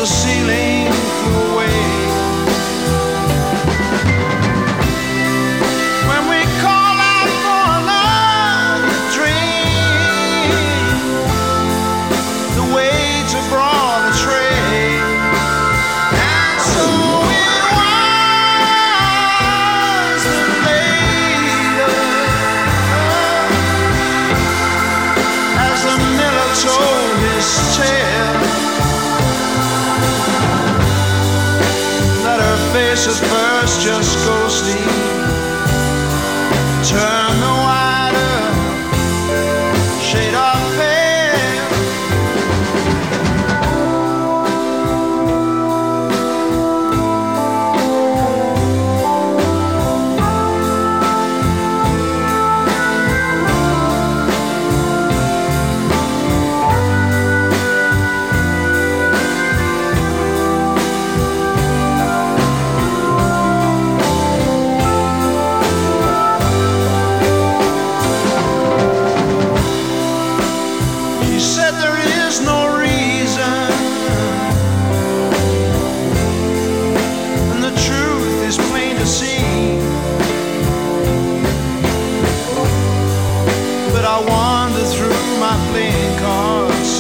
the ceiling flew away. When we call out for another drink, the waiter brought a tray, and so it was that later, as the miller told his tale, that her face at first just ghostly turned the wider shade of pale. He said there is no reason, and the truth is plain to see, but I wander through my playing cards,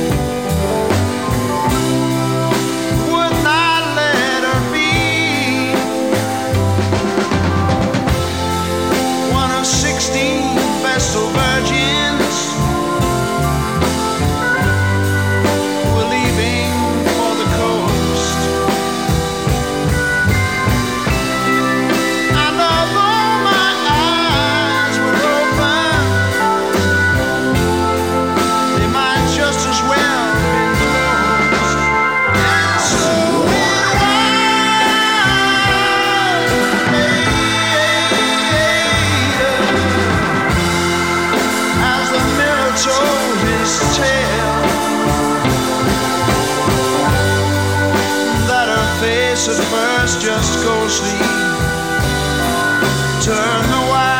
would not let her be one of 16 Vestal virgins who were leaving for the coast. And although my eyes were open, they might just as well have been closed. And so it was later, as the miller told his tale, that her face at first just ghostly turned the white